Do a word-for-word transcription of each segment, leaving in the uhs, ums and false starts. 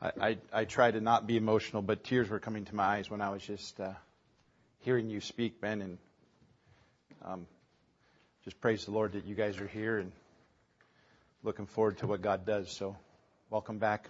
I, I, I try to not be emotional, but tears were coming to my eyes when I was just uh, hearing you speak, Ben, and um, just praise the Lord that you guys are here and looking forward to what God does. So, welcome back.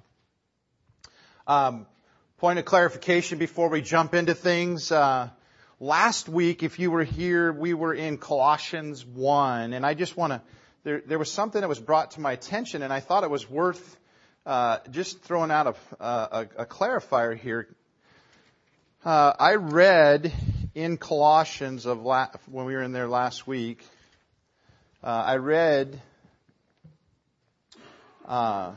Um, point of clarification before we jump into things. Uh, last week, if you were here, we were in Colossians one, and I just want to. There, there was something that was brought to my attention, and I thought it was worth uh, just throwing out a, a, a clarifier here. Uh, I read in Colossians of la- when we were in there last week. Uh, I read uh,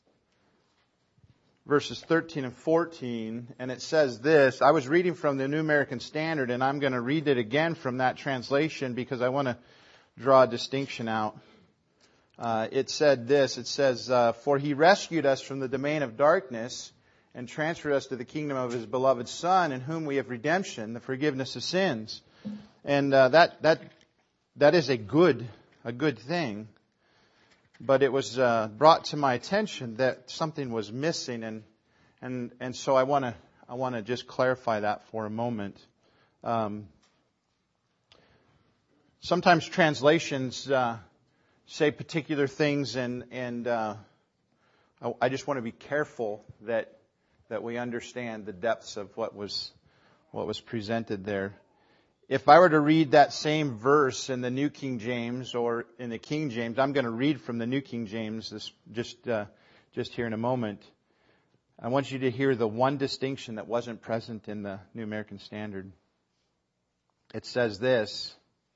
verses thirteen and fourteen, and it says this. I was reading from the New American Standard, and I'm going to read it again from that translation because I want to draw a distinction out. Uh, it said this, it says, uh, For he rescued us from the domain of darkness and transferred us to the kingdom of his beloved Son, in whom we have redemption, the forgiveness of sins. And uh, that that that is a good a good thing. But it was uh, brought to my attention that something was missing, and and and so I want to I want to just clarify that for a moment. Um, sometimes translations Uh, say particular things, and and uh, I, I just want to be careful that that we understand the depths of what was what was presented there. If I were to read that same verse in the New King James or in the King James, I'm going to read from the New King James this just uh, just here in a moment. I want you to hear the one distinction that wasn't present in the New American Standard. It says this.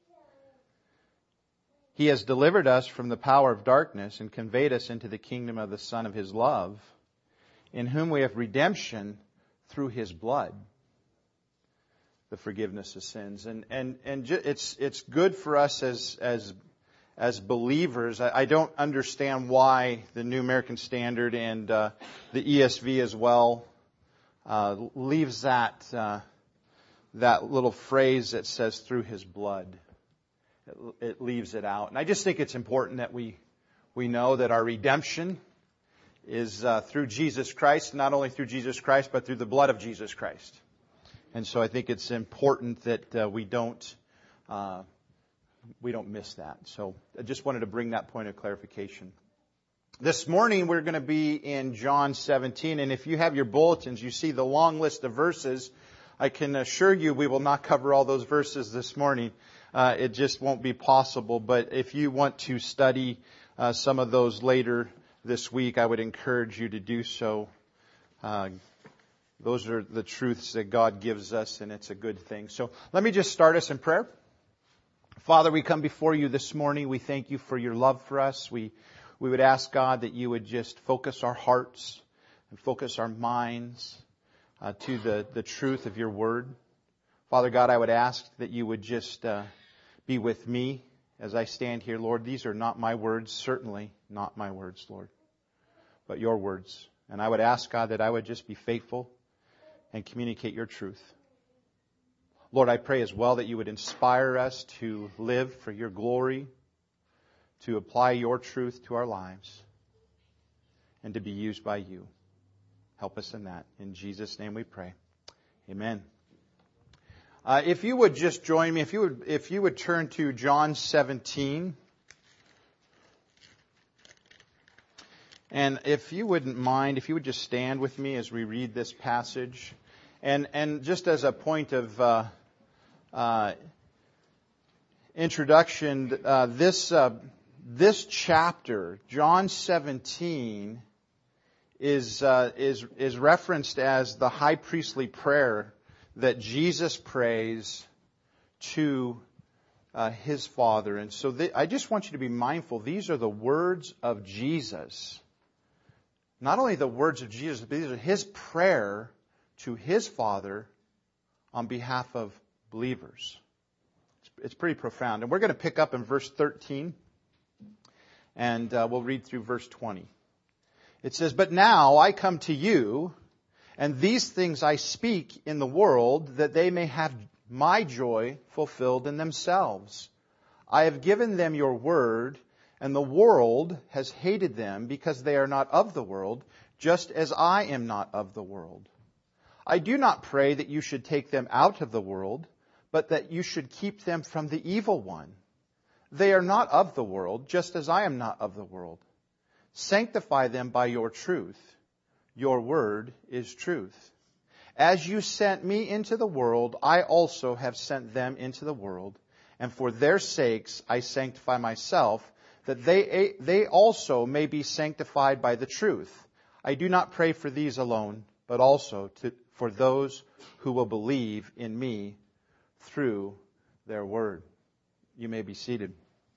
He has delivered us from the power of darkness and conveyed us into the kingdom of the Son of His love, in whom we have redemption through His blood, the forgiveness of sins. And and and it's it's good for us as as as believers. I, I don't understand why the New American Standard and uh, the E S V as well uh, leaves that uh, that little phrase that says through His blood. It leaves it out. And I just think it's important that we we know that our redemption is uh, through Jesus Christ, not only through Jesus Christ, but through the blood of Jesus Christ. And so I think it's important that uh, we don't uh, we don't miss that. So I just wanted to bring that point of clarification. This morning we're going to be in John seventeen, and if you have your bulletins, you see the long list of verses. I can assure you we will not cover all those verses this morning. Uh, it just won't be possible. But if you want to study uh, some of those later this week, I would encourage you to do so. Uh, those are the truths that God gives us, and it's a good thing. So let me just start us in prayer. Father, we come before you this morning. We thank you for your love for us. We we would ask, God, that you would just focus our hearts and focus our minds uh, to the, the truth of your word. Father God, I would ask that you would just uh, be with me as I stand here, Lord. These are not my words, certainly not my words, Lord, but your words. And I would ask, God, that I would just be faithful and communicate your truth. Lord, I pray as well that you would inspire us to live for your glory, to apply your truth to our lives, and to be used by you. Help us in that. In Jesus' name we pray. Amen. Uh, if you would just join me, if you would, if you would turn to John seventeen, and if you wouldn't mind, if you would just stand with me as we read this passage, and and just as a point of uh, uh, introduction, uh, this uh, this chapter, John seventeen, is uh, is is referenced as the high priestly prayer that Jesus prays to uh, His Father. And so th- I just want you to be mindful. These are the words of Jesus. Not only the words of Jesus, but these are His prayer to His Father on behalf of believers. It's, it's pretty profound. And we're going to pick up in verse thirteen, and uh, we'll read through verse twenty. It says, "But now I come to you, and these things I speak in the world, that they may have my joy fulfilled in themselves. I have given them your word, and the world has hated them, because they are not of the world, just as I am not of the world. I do not pray that you should take them out of the world, but that you should keep them from the evil one. They are not of the world, just as I am not of the world. Sanctify them by your truth. Your word is truth. As you sent me into the world, I also have sent them into the world. And for their sakes I sanctify myself, that they, they also may be sanctified by the truth. I do not pray for these alone, but also to, for those who will believe in me through their word. You may be seated.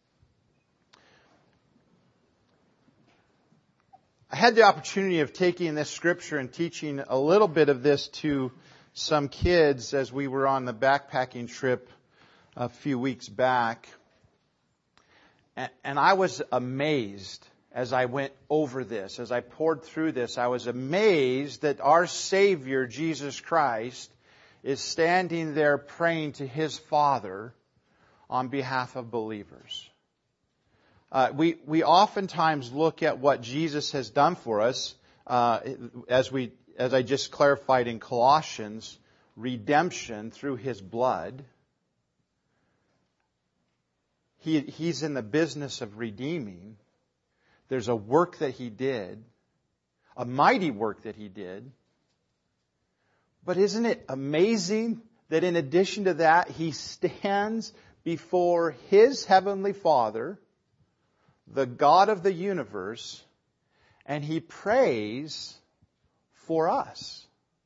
I had the opportunity of taking this scripture and teaching a little bit of this to some kids as we were on the backpacking trip a few weeks back. And I was amazed as I went over this, as I poured through this. I was amazed that our Savior, Jesus Christ, is standing there praying to His Father on behalf of believers. Uh, we, we oftentimes look at what Jesus has done for us, uh, as we, as I just clarified in Colossians, redemption through His blood. He, he's in the business of redeeming. There's a work that He did, a mighty work that He did. But isn't it amazing that in addition to that, He stands before His Heavenly Father, the God of the universe, and He prays for us.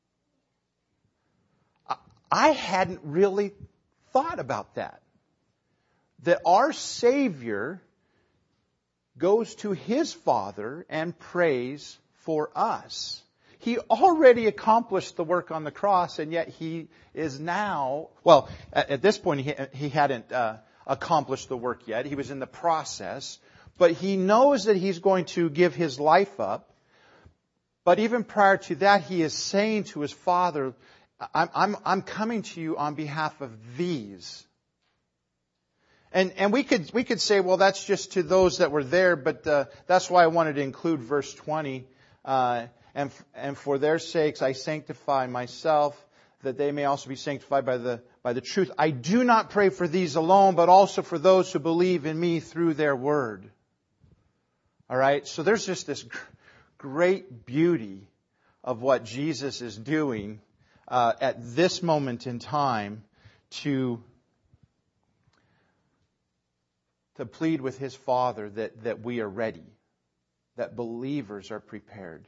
I hadn't really thought about that. That our Savior goes to His Father and prays for us. He already accomplished the work on the cross, and yet He is now, well, at, at this point he, he hadn't uh, accomplished the work yet. He was in the process. But He knows that He's going to give His life up. But even prior to that, He is saying to His Father, I'm, I'm, I'm coming to you on behalf of these. And, and we could, we could say, well, that's just to those that were there, but uh, that's why I wanted to include verse twenty. Uh, and, and for their sakes I sanctify myself, that they may also be sanctified by the, by the truth. I do not pray for these alone, but also for those who believe in me through their word. All right, so there's just this great beauty of what Jesus is doing uh, at this moment in time to, to plead with His Father that, that we are ready, that believers are prepared.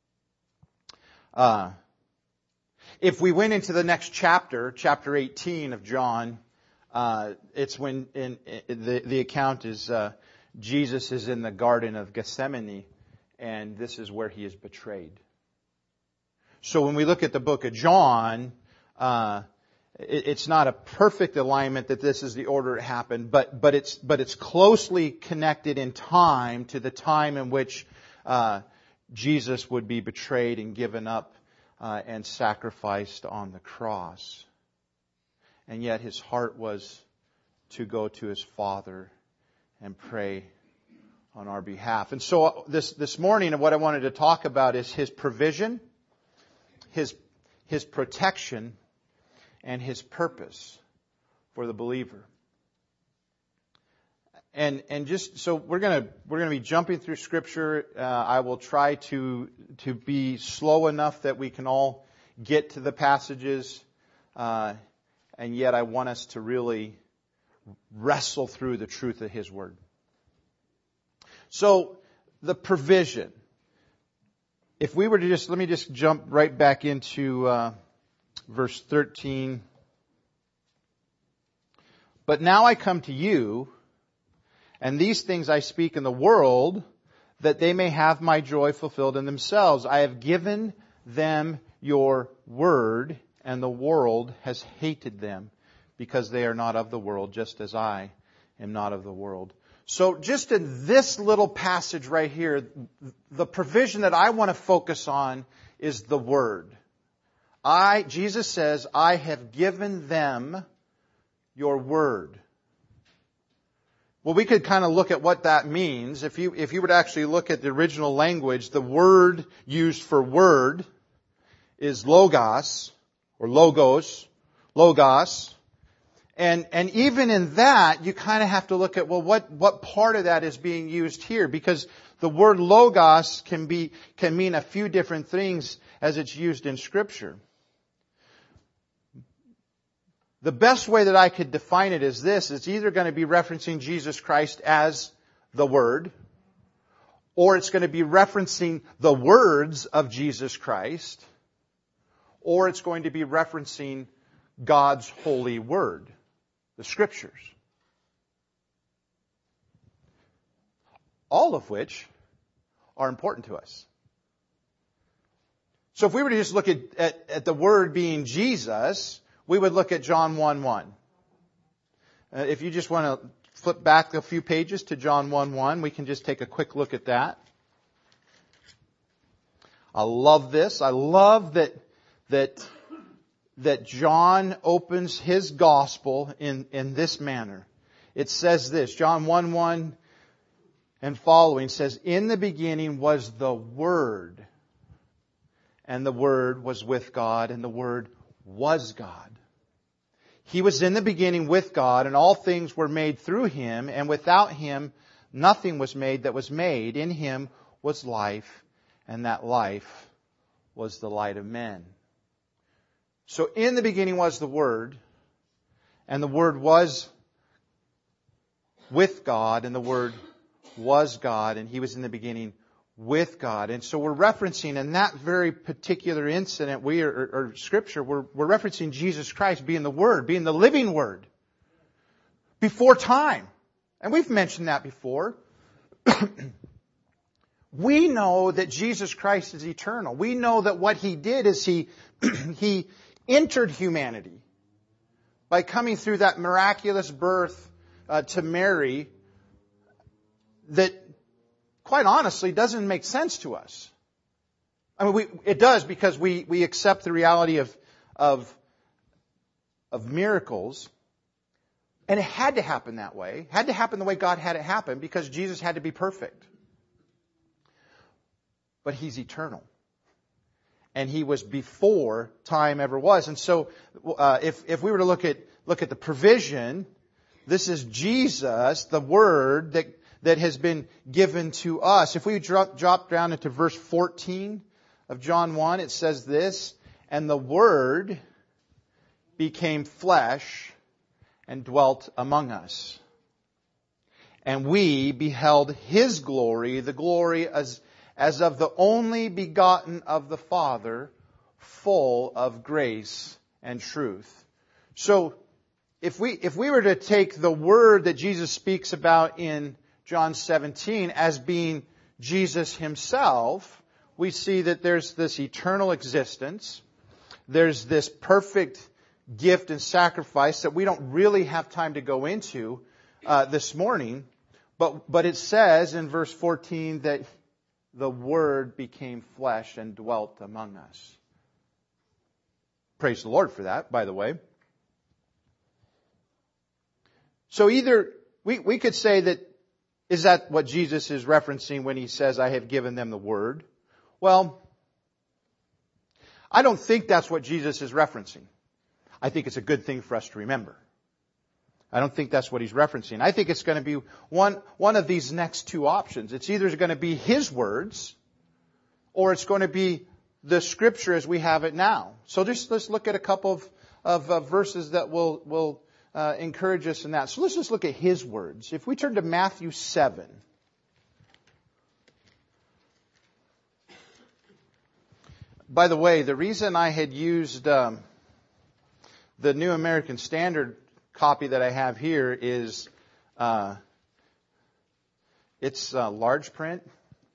Uh, if we went into the next chapter, chapter eighteen of John, uh, it's when in, in the, the account is... Uh, Jesus is in the Garden of Gethsemane, and this is where He is betrayed. So when we look at the book of John, uh, it, it's not a perfect alignment that this is the order it happened, but but it's but it's closely connected in time to the time in which uh, Jesus would be betrayed and given up uh, and sacrificed on the cross. And yet His heart was to go to His Father and pray on our behalf. And so this, this morning, what I wanted to talk about is His provision, His, His protection, and His purpose for the believer. And, and just, so we're gonna, we're gonna be jumping through Scripture. Uh, I will try to, to be slow enough that we can all get to the passages, uh, and yet I want us to really wrestle through the truth of His Word. So, the provision. If we were to just, let me just jump right back into uh, verse thirteen. But now I come to you, and these things I speak in the world, that they may have my joy fulfilled in themselves. I have given them your word, and the world has hated them, because they are not of the world, just as I am not of the world. So just in this little passage right here, the provision that I want to focus on is the Word. I, Jesus says, I have given them your Word. Well, we could kind of look at what that means. If you, if you were to actually look at the original language, the word used for word is logos, or logos, logos. And, and even in that, you kind of have to look at, well, what, what part of that is being used here? Because the word logos can be, can mean a few different things as it's used in Scripture. The best way that I could define it is this. It's either going to be referencing Jesus Christ as the Word, or it's going to be referencing the words of Jesus Christ, or it's going to be referencing God's holy Word, the Scriptures. All of which are important to us. So if we were to just look at, at, at the Word being Jesus, we would look at John one one. Uh, if you just want to flip back a few pages to John one one, we can just take a quick look at that. I love this. I love that that that John opens his gospel in, in this manner. It says this, John one one and following says, "In the beginning was the Word, and the Word was with God, and the Word was God. He was in the beginning with God, and all things were made through Him, and without Him nothing was made that was made. In Him was life, and that life was the light of men." So in the beginning was the Word, and the Word was with God, and the Word was God, and He was in the beginning with God. And so we're referencing in that very particular incident, we are, or, or Scripture, we're, we're referencing Jesus Christ being the Word, being the living Word, before time. And we've mentioned that before. We know that Jesus Christ is eternal. We know that what He did is He, He entered humanity by coming through that miraculous birth uh, to Mary that, quite honestly, doesn't make sense to us. I mean, we, it does because we, we accept the reality of, of, of miracles. And it had to happen that way. It had to happen the way God had it happen because Jesus had to be perfect. But He's eternal. And He was before time ever was. And so, uh, if, if we were to look at, look at the provision, this is Jesus, the Word that that has been given to us. If we drop, drop down into verse fourteen of John one, it says this, "And the Word became flesh and dwelt among us. And we beheld His glory, the glory as, as of the only begotten of the Father, full of grace and truth." So, if we, if we were to take the Word that Jesus speaks about in John seventeen as being Jesus Himself, we see that there's this eternal existence. There's this perfect gift and sacrifice that we don't really have time to go into uh, this morning. But, but it says in verse fourteen that the Word became flesh and dwelt among us. Praise the Lord for that, by the way. So either we, we could say that, is that what Jesus is referencing when He says, "I have given them the Word"? Well, I don't think that's what Jesus is referencing. I think it's a good thing for us to remember. I don't think that's what He's referencing. I think it's going to be one, one of these next two options. It's either going to be His words, or it's going to be the Scripture as we have it now. So just let's look at a couple of, of uh, verses that will, will Uh, encourage us in that. So let's just look at His words. If we turn to Matthew seven. By the way, the reason I had used um, the New American Standard copy that I have here is uh, it's uh, large print.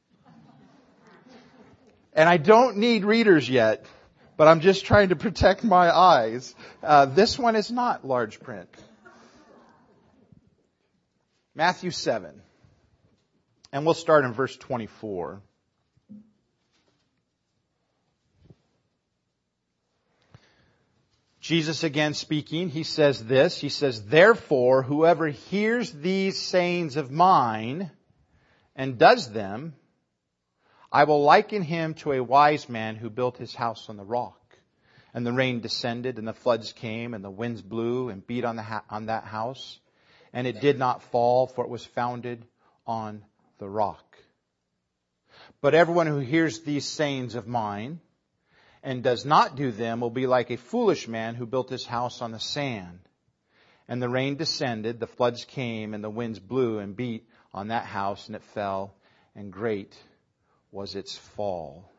And I don't need readers yet, but I'm just trying to protect my eyes. Uh, this one is not large print. Matthew seven. And we'll start in verse twenty-four. Jesus again speaking, he says this, he says, "Therefore, whoever hears these sayings of mine and does them, I will liken him to a wise man who built his house on the rock. And the rain descended, and the floods came, and the winds blew and beat on the ha- on that house. And it did not fall, for it was founded on the rock. But everyone who hears these sayings of mine and does not do them will be like a foolish man who built his house on the sand. And the rain descended, the floods came, and the winds blew and beat on that house, and it fell, and great was its fall."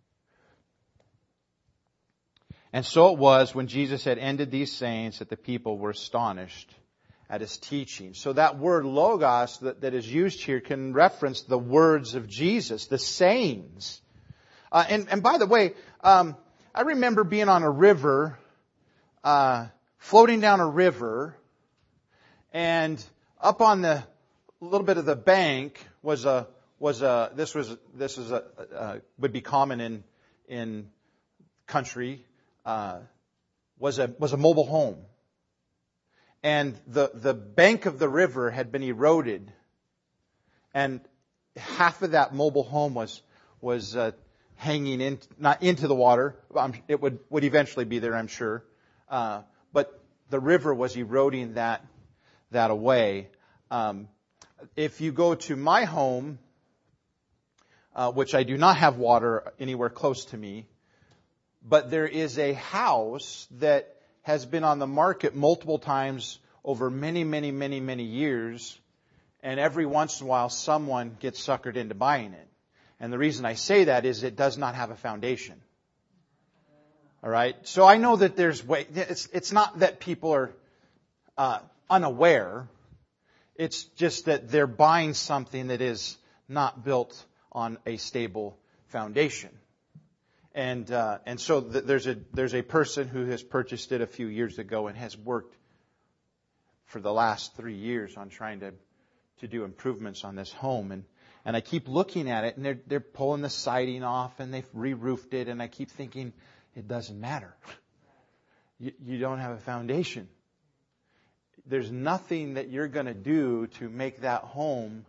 And so it was when Jesus had ended these sayings that the people were astonished at his teaching. So that word logos that, that is used here can reference the words of Jesus, the sayings. Uh, and, and by the way, um, I remember being on a river, uh, floating down a river, and up on the little bit of the bank was a was a this was this is a uh, would be common in in country. Uh, was a was a mobile home, and the the bank of the river had been eroded, and half of that mobile home was was uh, hanging in not into the water. It would would eventually be there, I'm sure, uh, but the river was eroding that that away. Um, if you go to my home, uh, which I do not have water anywhere close to me, but there is a house that has been on the market multiple times over many, many, many, many years. And every once in a while, someone gets suckered into buying it. And the reason I say that is it does not have a foundation. All right? So I know that there's way. It's, it's not that people are uh, unaware. It's just that they're buying something that is not built on a stable foundation. And uh, and so th- there's a there's a person who has purchased it a few years ago and has worked for the last three years on trying to to do improvements on this home. And and I keep looking at it, and they're they're pulling the siding off, and they've re-roofed it, and I keep thinking it doesn't matter. You, you don't have a foundation. There's nothing that you're going to do to make that home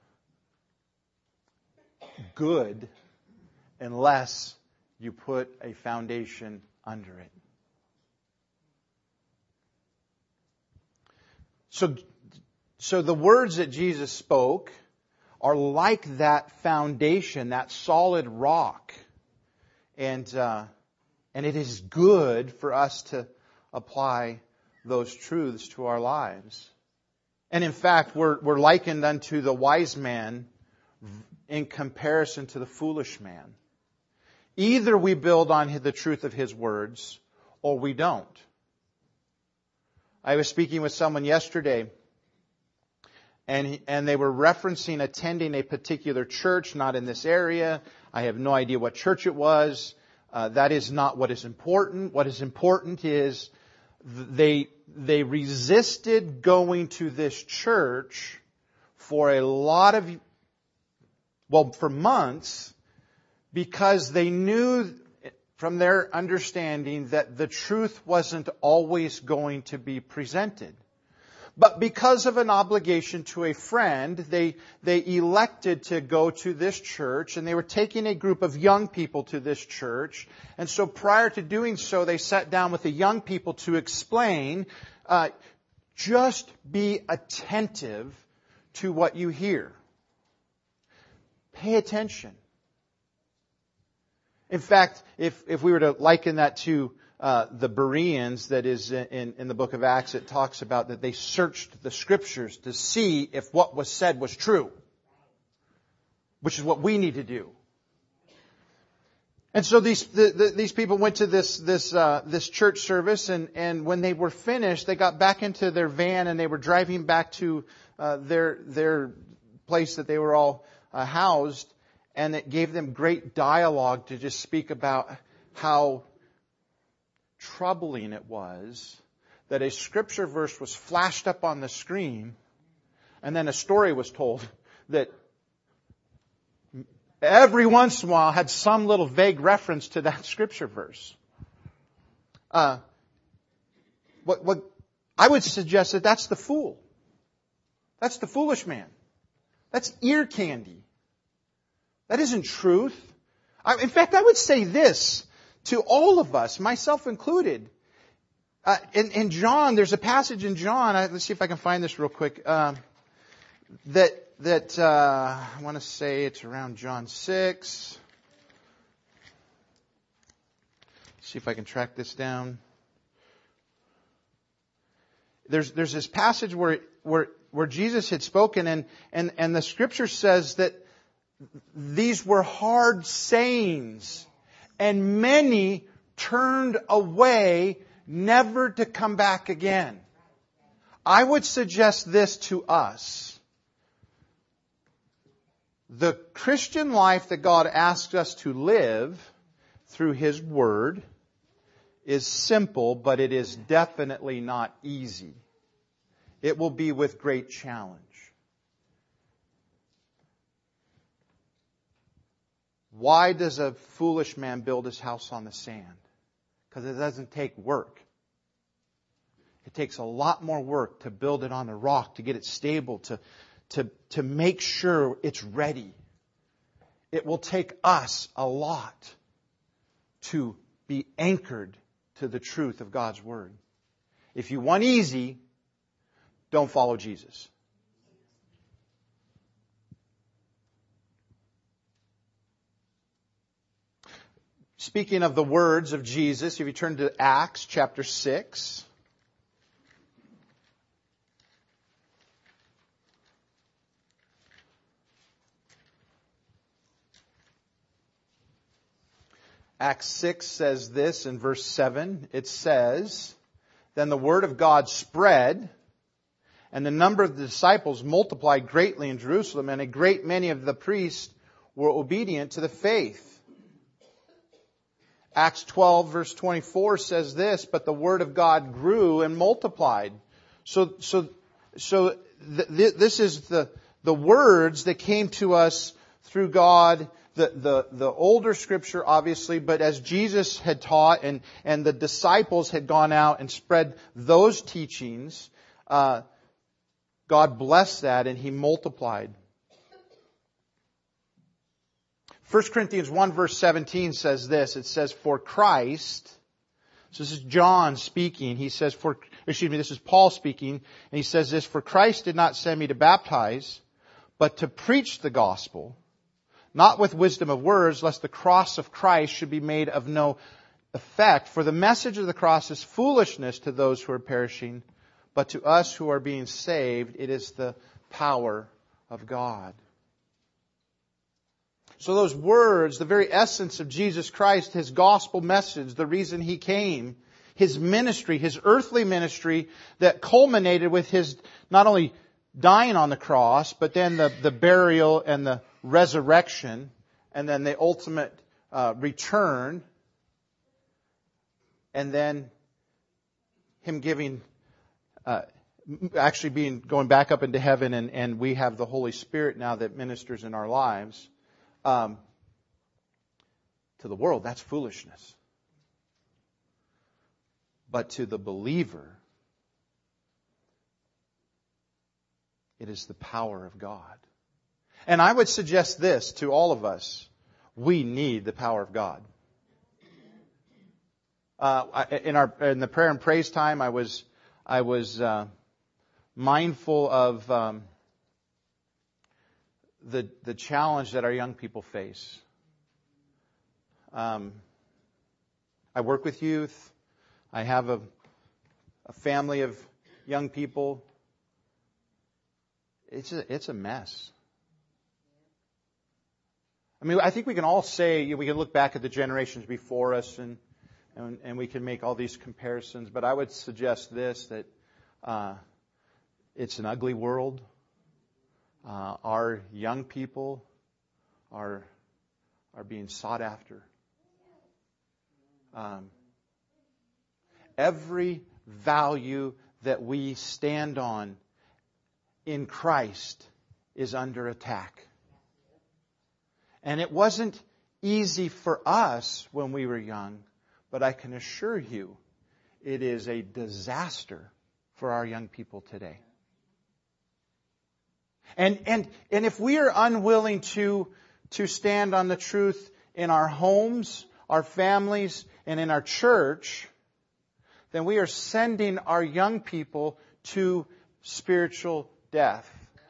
good unless you put a foundation under it. So, so the words that Jesus spoke are like that foundation, that solid rock. And, uh, and it is good for us to apply those truths to our lives. And in fact, we're, we're likened unto the wise man in comparison to the foolish man. Either we build on the truth of his words, or we don't. I was speaking with someone yesterday, and he, and they were referencing attending a particular church, not in this area. I have no idea what church it was. Uh, that is not what is important. What is important is they they resisted going to this church for a lot of, well, for months, because they knew from their understanding that the truth wasn't always going to be presented. But because of an obligation to a friend, they they elected to go to this church, and they were taking a group of young people to this church. And so prior to doing so, they sat down with the young people to explain, uh, just be attentive to what you hear. Pay attention. In fact, if, if we were to liken that to uh, the Bereans that is in, in the book of Acts, it talks about that they searched the Scriptures to see if what was said was true, which is what we need to do. And so these the, the, these people went to this this uh, this church service, and, and when they were finished, they got back into their van and they were driving back to uh, their their place that they were all uh, housed. And it gave them great dialogue to just speak about how troubling it was that a scripture verse was flashed up on the screen, and then a story was told that every once in a while had some little vague reference to that scripture verse. Uh, what, what I would suggest that that's the fool. That's the foolish man. That's ear candy. That isn't truth. I, in fact, I would say this to all of us, myself included. Uh, in, in John, there's a passage in John. I, let's see if I can find this real quick. Uh, that that uh, I want to say it's around John six. Let's see if I can track this down. There's there's this passage where where where Jesus had spoken, and and and the Scripture says that these were hard sayings, and many turned away, never to come back again. I would suggest this to us. The Christian life that God asks us to live through His Word is simple, but it is definitely not easy. It will be with great challenge. Why does a foolish man build his house on the sand? Because it doesn't take work. It takes a lot more work to build it on the rock, to get it stable, to, to, to make sure it's ready. It will take us a lot to be anchored to the truth of God's Word. If you want easy, don't follow Jesus. Speaking of the words of Jesus, if you turn to Acts chapter six. Acts six says this in verse seven. It says, "Then the word of God spread, and the number of the disciples multiplied greatly in Jerusalem, and a great many of the priests were obedient to the faith." Acts twelve verse twenty-four says this, "But the word of God grew and multiplied." So, so, so th- th- this is the, the words that came to us through God, the, the, the older Scripture obviously, but as Jesus had taught and, and the disciples had gone out and spread those teachings, uh, God blessed that and He multiplied. First Corinthians one verse seventeen says this. It says, "For Christ," so this is John speaking. He says, "For," excuse me, this is Paul speaking. And he says this, "For Christ did not send me to baptize, but to preach the gospel, not with wisdom of words, lest the cross of Christ should be made of no effect. For the message of the cross is foolishness to those who are perishing, but to us who are being saved, it is the power of God." So those words, the very essence of Jesus Christ, His gospel message, the reason He came, His ministry, His earthly ministry that culminated with His not only dying on the cross, but then the, the burial and the resurrection, and then the ultimate uh, return, and then Him giving, uh, actually being going back up into heaven, and, and we have the Holy Spirit now that ministers in our lives. Um, to the world, that's foolishness. But to the believer, it is the power of God. And I would suggest this to all of us. We need the power of God. Uh, in our in the prayer and praise time, I was I was uh, mindful of um, the the challenge that our young people face. Um, I work with youth. I have a, a family of young people. It's a, it's a mess. I mean, I think we can all say, you know, we can look back at the generations before us and, and and we can make all these comparisons. But I would suggest this, that uh, it's an ugly world. Uh, our young people are are being sought after. Um, every value that we stand on in Christ is under attack. And it wasn't easy for us when we were young, but I can assure you, it is a disaster for our young people today. And and and if we are unwilling to to stand on the truth in our homes, our families, and in our church, then we are sending our young people to spiritual death.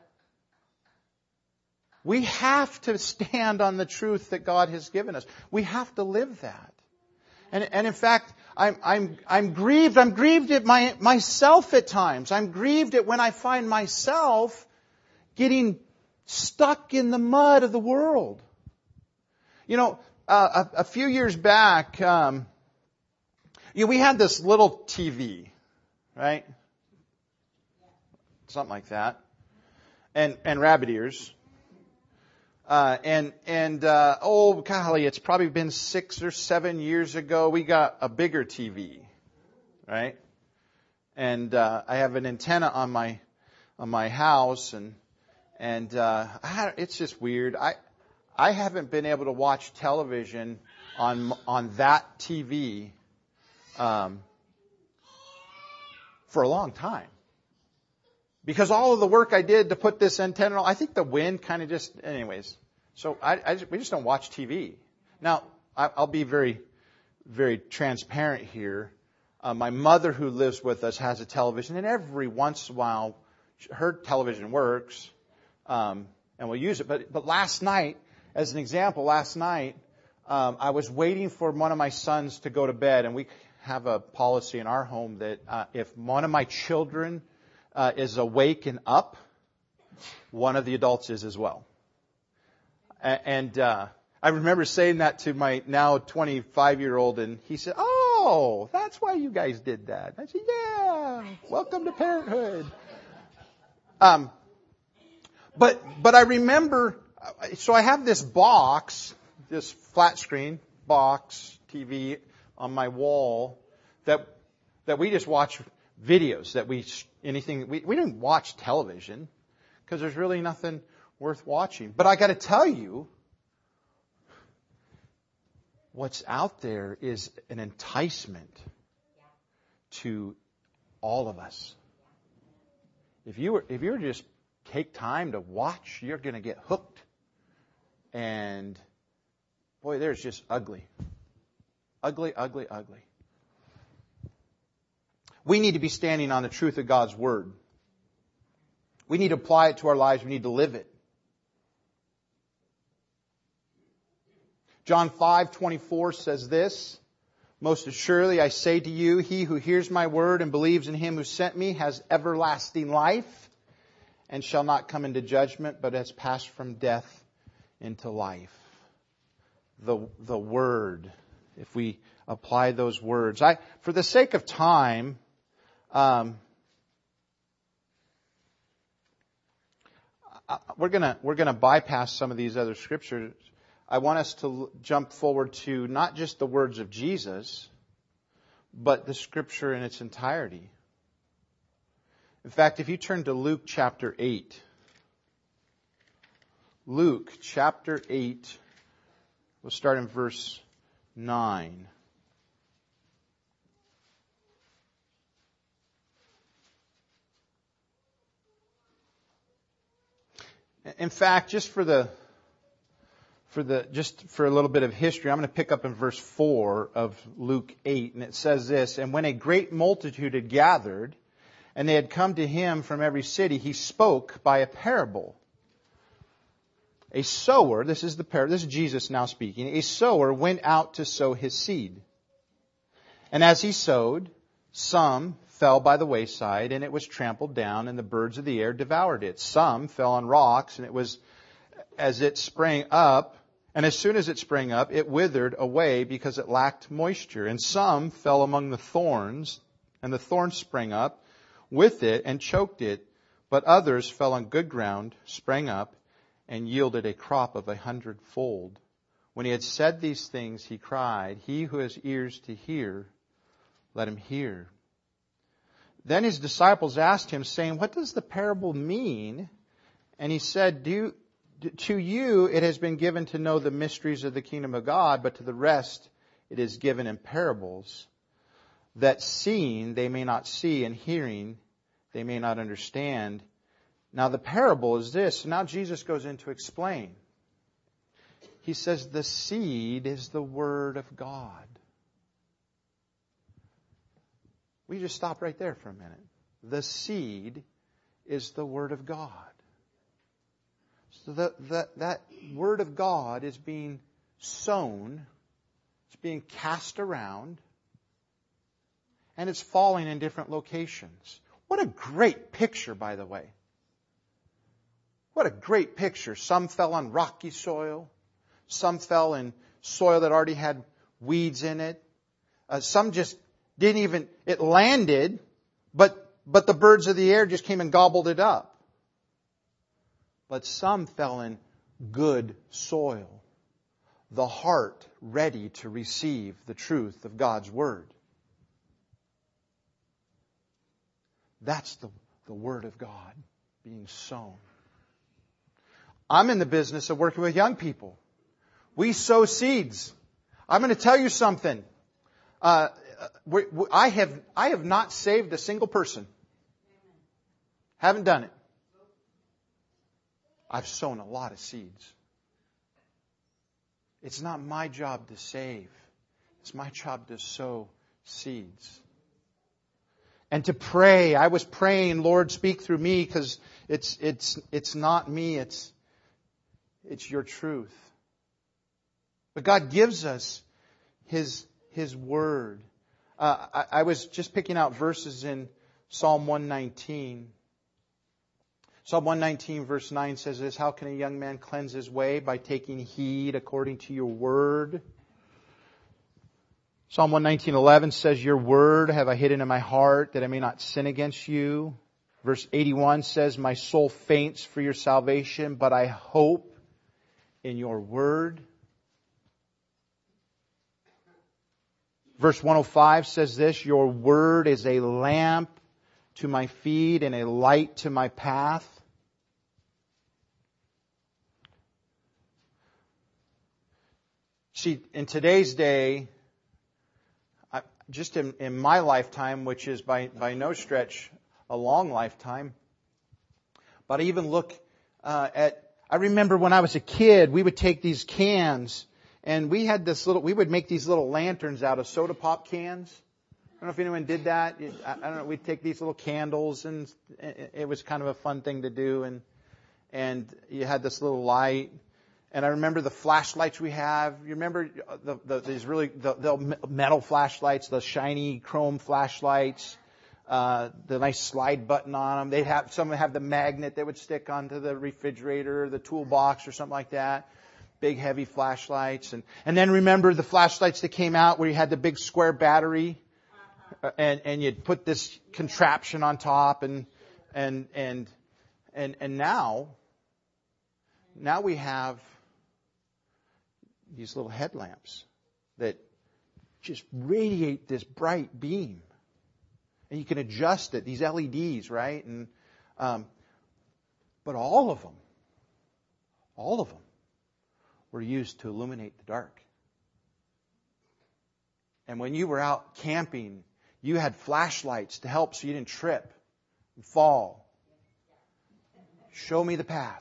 We have to stand on the truth that God has given us. We have to live that. And, and in fact, I'm, I'm, I'm grieved. I'm grieved at my, myself at times. I'm grieved at when I find myself getting stuck in the mud of the world. You know, uh, a, a few years back, um, you know, we had this little T V, right? Something like that. And, and rabbit ears. Uh, and, and, uh, oh, golly, it's probably been six or seven years ago, we got a bigger T V, right? And, uh, I have an antenna on my, on my house, and, and, uh, I had, it's just weird. I, I haven't been able to watch television on, on that T V, um, for a long time. Because all of the work I did to put this antenna on, I think the wind kind of just, anyways. So I, I just, we just don't watch T V. Now, I, I'll be very, very transparent here. Uh, my mother, who lives with us, has a television, and every once in a while, her television works, um, and we'll use it. But, but last night, as an example, last night, um, I was waiting for one of my sons to go to bed, and we have a policy in our home that uh, if one of my children Uh, is awake and up, one of the adults is as well. A- and uh, I remember saying that to my now twenty-five-year-old, and he said, "Oh, that's why you guys did that." I said, "Yeah, welcome to parenthood." Um, but but I remember, so I have this box, this flat screen box T V on my wall that that we just watch videos, that we anything we we didn't watch television because there's really nothing worth watching. But I got to tell you, what's out there is an enticement to all of us. If you were if you were to just take time to watch, you're going to get hooked. And boy, there's just ugly, ugly, ugly, ugly. We need to be standing on the truth of God's Word. We need to apply it to our lives. We need to live it. John five twenty-four says this, "Most assuredly I say to you, he who hears my word and believes in him who sent me has everlasting life and shall not come into judgment, but has passed from death into life." The, the Word, if we apply those words. I, for the sake of time, Um, we're gonna we're gonna bypass some of these other scriptures. I want us to l- jump forward to not just the words of Jesus, but the scripture in its entirety. In fact, if you turn to Luke chapter eight, Luke chapter eight, we'll start in verse nine. In fact, just for the, for the, just for a little bit of history, I'm going to pick up in verse four of Luke eight, and it says this, "And when a great multitude had gathered, and they had come to him from every city, he spoke by a parable. A sower," this is the parable, this is Jesus now speaking, "a sower went out to sow his seed. And as he sowed, some fell by the wayside, and it was trampled down, and the birds of the air devoured it. Some fell on rocks, and it was as it sprang up, and as soon as it sprang up, it withered away because it lacked moisture. And some fell among the thorns, and the thorns sprang up with it and choked it. But others fell on good ground, sprang up, and yielded a crop of a hundredfold. When he had said these things, he cried, 'He who has ears to hear, let him hear.' Then his disciples asked him, saying, 'What does the parable mean?' And he said, Do, to you it has been given to know the mysteries of the kingdom of God, but to the rest it is given in parables, that seeing they may not see, and hearing they may not understand. Now the parable is this. Now Jesus goes in to explain. He says the seed is the Word of God. We just stop right there for a minute. The seed is the Word of God. So the, the, that Word of God is being sown, it's being cast around, and it's falling in different locations. What a great picture, by the way. What a great picture. Some fell on rocky soil. Some fell in soil that already had weeds in it. Uh, some just didn't even, it landed, but, but the birds of the air just came and gobbled it up. But some fell in good soil. The heart ready to receive the truth of God's Word. That's the, the Word of God being sown. I'm in the business of working with young people. We sow seeds. I'm going to tell you something. Uh, we, we, I have I have not saved a single person. Haven't done it. I've sown a lot of seeds. It's not my job to save. It's my job to sow seeds. And to pray. I was praying, Lord, speak through me, because it's it's it's not me, it's it's your truth. But God gives us His His Word. Uh, I, I was just picking out verses in Psalm one nineteen. Psalm one nineteen verse nine says this, how can a young man cleanse his way? By taking heed according to your word. Psalm one nineteen eleven says, your word have I hidden in my heart that I may not sin against you. Verse eighty-one says, my soul faints for your salvation, but I hope in your word. Verse one oh five says this, your word is a lamp to my feet and a light to my path. See, in today's day, I, just in, in my lifetime, which is by, by no stretch a long lifetime, but I even look uh, at, I remember when I was a kid, we would take these cans and we had this little, we would make these little lanterns out of soda pop cans. I don't know if anyone did that. I don't know. We'd take these little candles, and it was kind of a fun thing to do. And and you had this little light. And I remember the flashlights we have. You remember the, the these really the, the metal flashlights, the shiny chrome flashlights, uh, the nice slide button on them. They'd have some would have the magnet that would stick onto the refrigerator, or the toolbox, or something like that. Big heavy flashlights. And and then remember the flashlights that came out where you had the big square battery. And, and you'd put this contraption on top, and and and and and now, now we have these little headlamps that just radiate this bright beam, and you can adjust it. These L E Ds, right? And um, but all of them, all of them, were used to illuminate the dark. And when you were out camping, you had flashlights to help so you didn't trip and fall. Show me the path.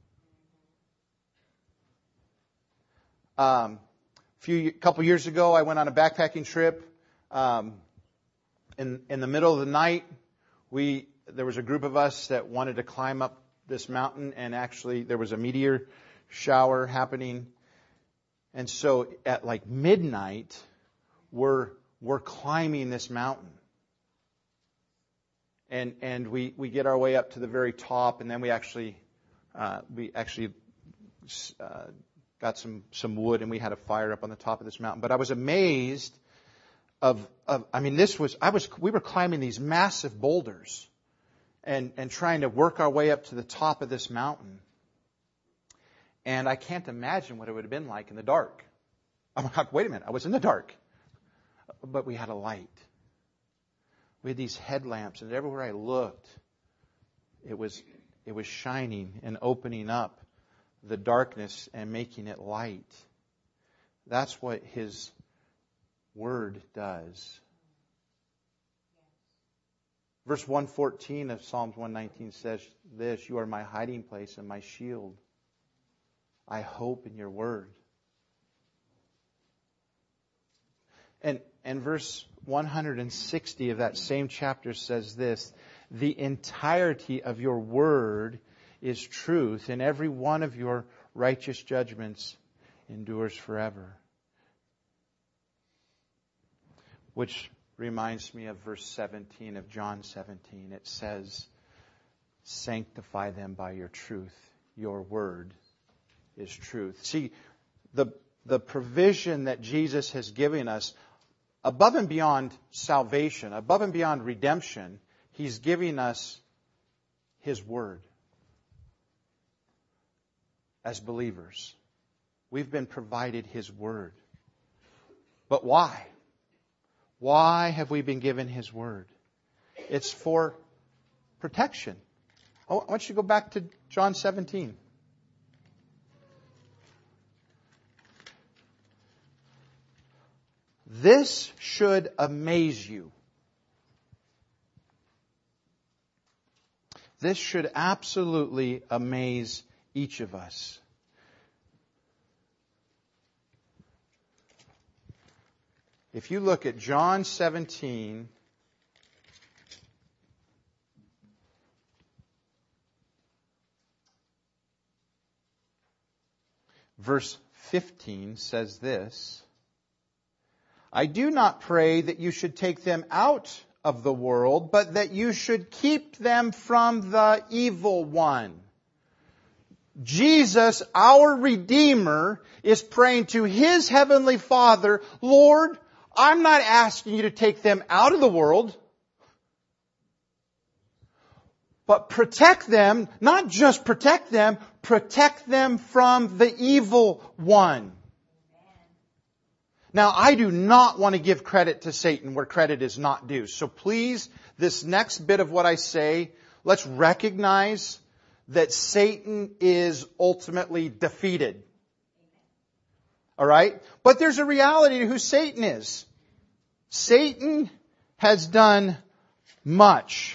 Um, a few couple years ago, I went on a backpacking trip. Um, in in the middle of the night, we there was a group of us that wanted to climb up this mountain, and actually there was a meteor shower happening. And so at like midnight, we're we're climbing this mountain. And and we, we get our way up to the very top, and then we actually uh, we actually uh, got some, some wood, and we had a fire up on the top of this mountain. But I was amazed of of I mean this was I was we were climbing these massive boulders and, and trying to work our way up to the top of this mountain. And I can't imagine what it would have been like in the dark. I'm like, wait a minute, I was in the dark. But we had a light. We had these headlamps, and everywhere I looked, it was it was shining and opening up the darkness and making it light. That's what His Word does. Verse one fourteen of Psalms one nineteen says this, "You are my hiding place and my shield. I hope in your word." And, and verse one hundred sixty of that same chapter says this, "The entirety of your word is truth, and every one of your righteous judgments endures forever." Which reminds me of verse seventeen of John seventeen. It says, "Sanctify them by your truth. Your word is truth." See, the, the provision that Jesus has given us, above and beyond salvation, above and beyond redemption, He's giving us His word. As believers, we've been provided His word. But why? Why have we been given His word? It's for protection. Oh, I want you to go back to John seventeen. This should amaze you. This should absolutely amaze each of us. If you look at John seventeen, verse fifteen says this, "I do not pray that you should take them out of the world, but that you should keep them from the evil one." Jesus, our Redeemer, is praying to His Heavenly Father, "Lord, I'm not asking you to take them out of the world, but protect them, not just protect them, protect them from the evil one." Now, I do not want to give credit to Satan where credit is not due. So please, this next bit of what I say, let's recognize that Satan is ultimately defeated. All right? But there's a reality to who Satan is. Satan has done much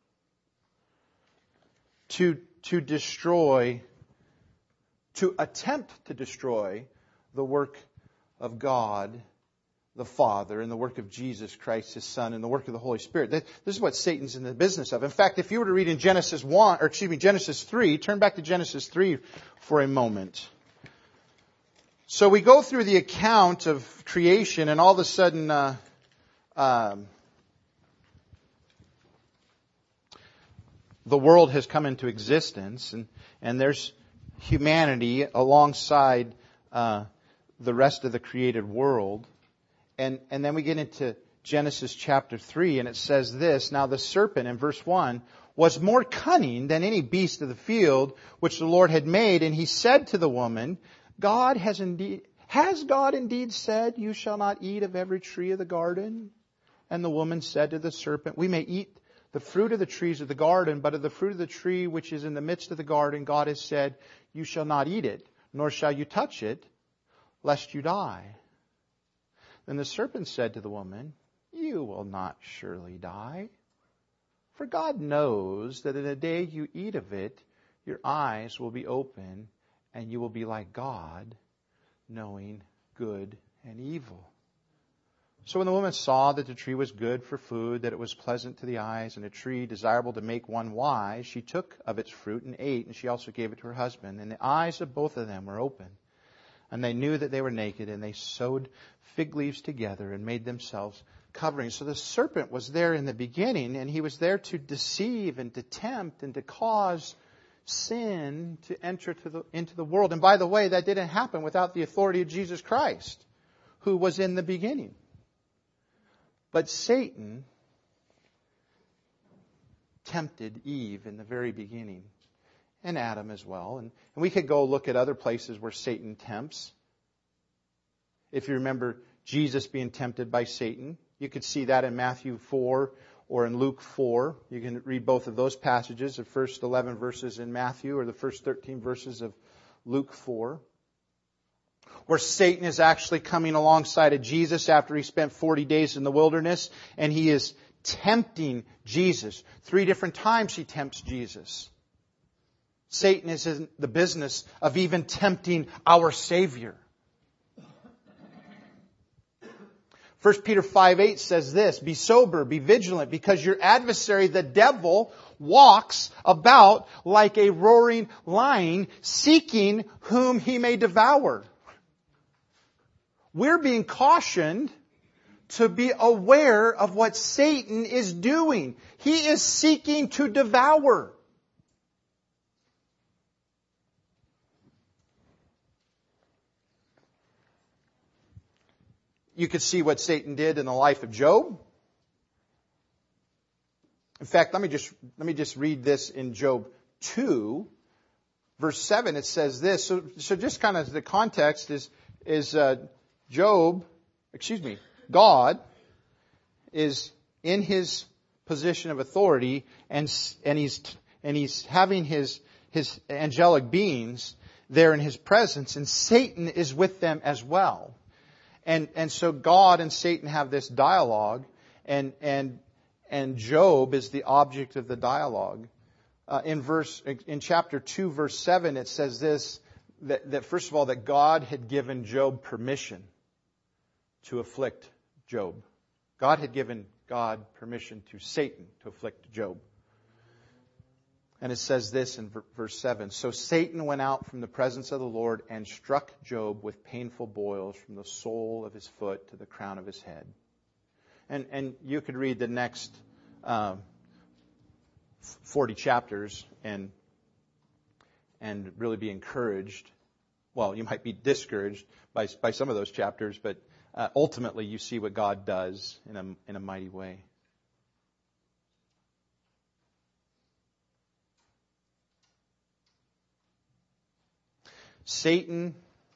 to, to destroy, to attempt to destroy the work of God, the Father, and the work of Jesus Christ, His Son, and the work of the Holy Spirit. This is what Satan's in the business of. In fact, if you were to read in Genesis one, or excuse me, Genesis three, turn back to Genesis three for a moment. So we go through the account of creation, and all of a sudden, uh, um, the world has come into existence, and, and there's humanity alongside uh, the rest of the created world. And, and then we get into Genesis chapter three, and it says this, "Now the serpent," in verse one, "was more cunning than any beast of the field which the Lord had made. And he said to the woman, God has indeed, has God indeed said, you shall not eat of every tree of the garden? And the woman said to the serpent, we may eat the fruit of the trees of the garden, but of the fruit of the tree which is in the midst of the garden, God has said, you shall not eat it, nor shall you touch it, lest you die. Then the serpent said to the woman, you will not surely die. For God knows that in the day you eat of it, your eyes will be open, and you will be like God, knowing good and evil. So when the woman saw that the tree was good for food, that it was pleasant to the eyes, and a tree desirable to make one wise, she took of its fruit and ate, and she also gave it to her husband. And the eyes of both of them were open. And they knew that they were naked, and they sewed fig leaves together and made themselves coverings. So the serpent was there in the beginning, and he was there to deceive and to tempt and to cause sin to enter to the, into the world. And by the way, that didn't happen without the authority of Jesus Christ, who was in the beginning. But Satan tempted Eve in the very beginning, and Adam as well. And, and we could go look at other places where Satan tempts. If you remember Jesus being tempted by Satan, you could see that in Matthew four or in Luke four. You can read both of those passages, the first eleven verses in Matthew or the first thirteen verses of Luke four, where Satan is actually coming alongside of Jesus after he spent forty days in the wilderness, and he is tempting Jesus. Three different times he tempts Jesus. Satan is in the business of even tempting our Savior. First Peter five eight says this, be sober, be vigilant, because your adversary, the devil, walks about like a roaring lion, seeking whom he may devour. We're being cautioned to be aware of what Satan is doing. He is seeking to devour. You could see what Satan did in the life of Job. In fact, let me just let me just read this in Job two, verse seven. It says this. So, so just kind of the context is is uh, Job, excuse me, God is in his position of authority, and and he's and he's having his his angelic beings there in his presence, and Satan is with them as well. And and so God and Satan have this dialogue, and and and Job is the object of the dialogue. Uh, in verse in chapter two, verse seven, it says this: that, that first of all, that God had given Job permission to afflict Job. God had given God permission to Satan to afflict Job. And it says this in verse seven. So Satan went out from the presence of the Lord and struck Job with painful boils from the sole of his foot to the crown of his head. And and you could read the next um, forty chapters and and really be encouraged. Well, you might be discouraged by by some of those chapters, but uh, ultimately you see what God does in a in a mighty way. Satan,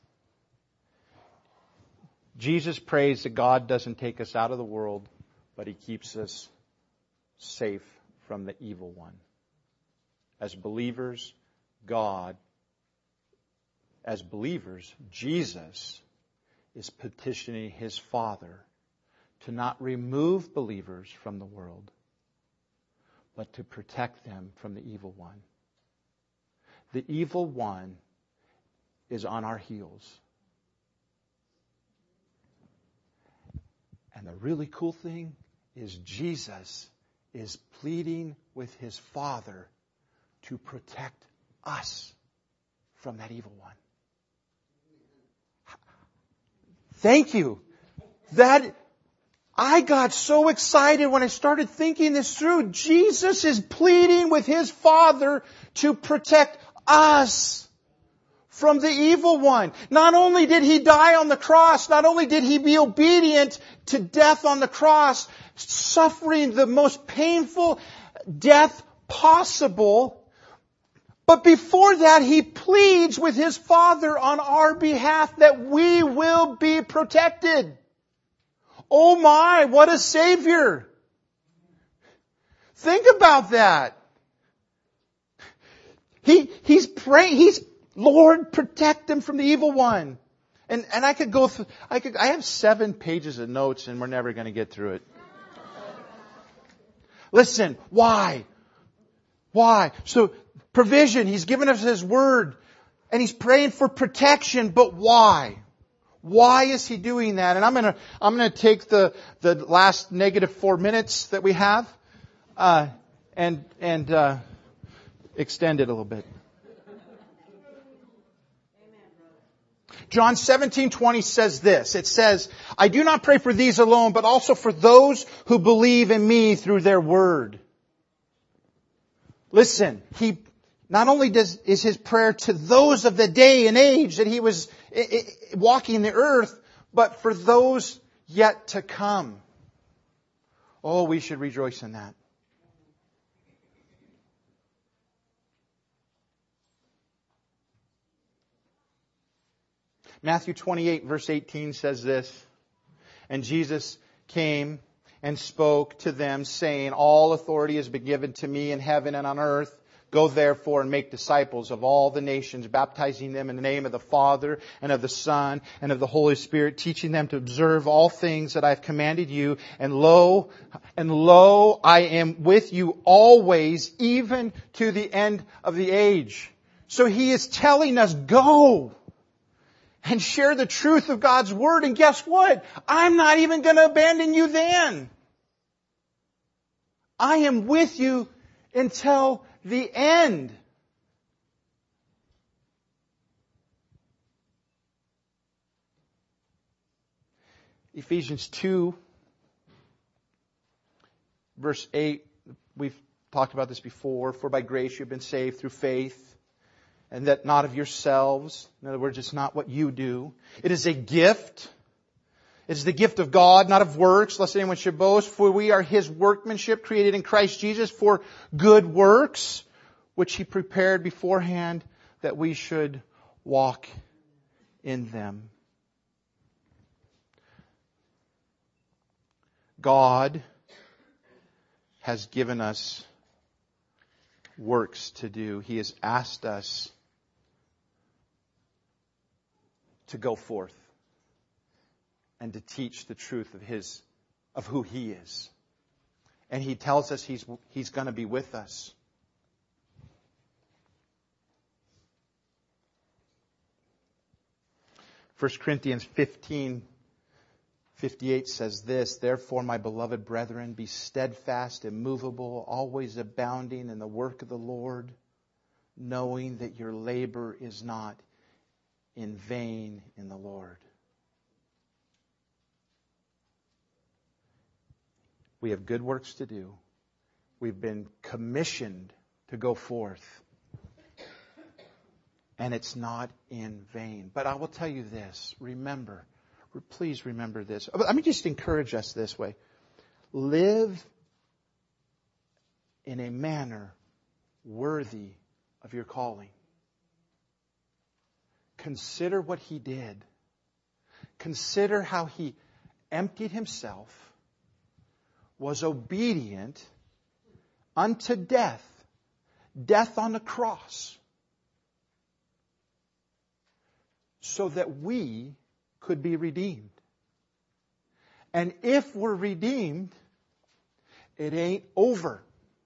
Jesus prays that God doesn't take us out of the world, but He keeps us safe from the evil one. As believers, God, as believers, Jesus is petitioning His Father to not remove believers from the world, but to protect them from the evil one. The evil one is on our heels. And the really cool thing is Jesus is pleading with His Father to protect us from that evil one. Thank you. That I got so excited when I started thinking this through. Jesus is pleading with His Father to protect us from the evil one. Not only did He die on the cross, not only did He be obedient to death on the cross, suffering the most painful death possible, but before that He pleads with His Father on our behalf that we will be protected. Oh my, what a Savior! Think about that. He, he's praying, he's Lord, protect them from the evil one. And and I could go through, I could, I have seven pages of notes and we're never going to get through it. Listen, why? Why? So, provision, He's given us His Word. And He's praying for protection, but why? Why is He doing that? And I'm going to, I'm going to take the, the last negative four minutes that we have, uh, and, and, uh, extend it a little bit. John seventeen twenty says this. It says, I do not pray for these alone, but also for those who believe in me through their word. Listen, he not only does is his prayer to those of the day and age that He was walking the earth, but for those yet to come. Oh, we should rejoice in that. Matthew twenty-eight verse eighteen says this, and Jesus came and spoke to them, saying, all authority has been given to me in heaven and on earth. Go therefore and make disciples of all the nations, baptizing them in the name of the Father and of the Son and of the Holy Spirit, teaching them to observe all things that I have commanded you. And lo, and lo, I am with you always, even to the end of the age. So He is telling us, go and share the truth of God's Word. And guess what? I'm not even going to abandon you then. I am with you until the end. Ephesians two, verse eight, we've talked about this before. For by grace you have been saved through faith, and that not of yourselves. In other words, it's not what you do. It is a gift. It is the gift of God, not of works, lest anyone should boast. For we are His workmanship, created in Christ Jesus for good works, which He prepared beforehand that we should walk in them. God has given us works to do. He has asked us to go forth and to teach the truth of His, of who He is. And He tells us He's, He's going to be with us. First Corinthians fifteen fifty-eight says this, therefore, my beloved brethren, be steadfast, immovable, always abounding in the work of the Lord, knowing that your labor is not in vain in the Lord. We have good works to do. We've been commissioned to go forth. And it's not in vain. But I will tell you this, remember, please remember this. Let me just encourage us this way. Live in a manner worthy of your calling. Consider what He did. Consider how He emptied Himself, was obedient unto death, death on the cross, so that we could be redeemed. And if we're redeemed, it ain't over.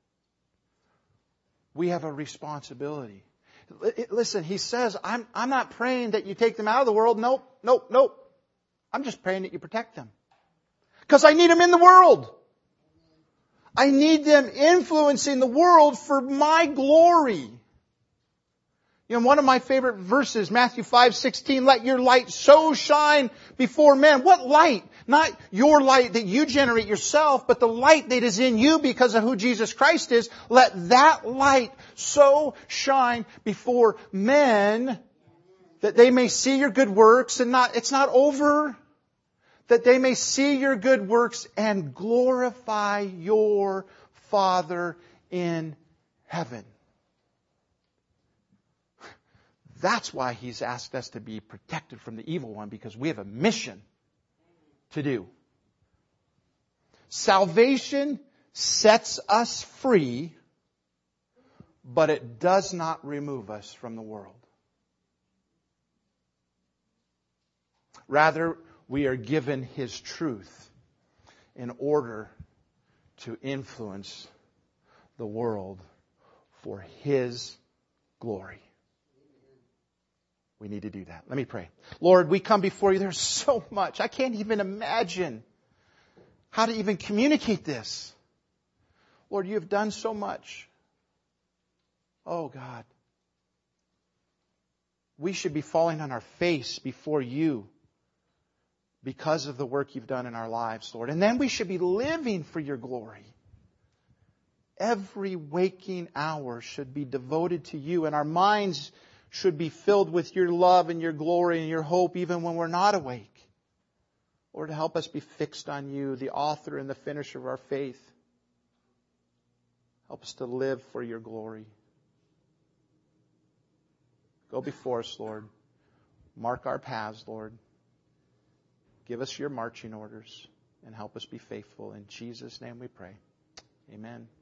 We have a responsibility. Listen, He says, I'm, I'm not praying that you take them out of the world. Nope, nope, nope. I'm just praying that you protect them. Because I need them in the world. I need them influencing the world for my glory. You know, one of my favorite verses, Matthew five sixteen, let your light so shine before men. What light? Not your light that you generate yourself, but the light that is in you because of who Jesus Christ is. Let that light so shine before men that they may see your good works and not, it's not over. That they may see your good works and glorify your Father in heaven. That's why He's asked us to be protected from the evil one, because we have a mission to do. Salvation sets us free, but it does not remove us from the world. Rather, we are given His truth in order to influence the world for His glory. We need to do that. Let me pray. Lord, we come before You. There's so much. I can't even imagine how to even communicate this. Lord, You have done so much. Oh, God. We should be falling on our face before You because of the work You've done in our lives, Lord. And then we should be living for Your glory. Every waking hour should be devoted to You, and our minds should be filled with Your love and Your glory and Your hope even when we're not awake. Lord, help us be fixed on You, the author and the finisher of our faith. Help us to live for Your glory. Go before us, Lord. Mark our paths, Lord. Give us Your marching orders and help us be faithful. In Jesus' name we pray. Amen.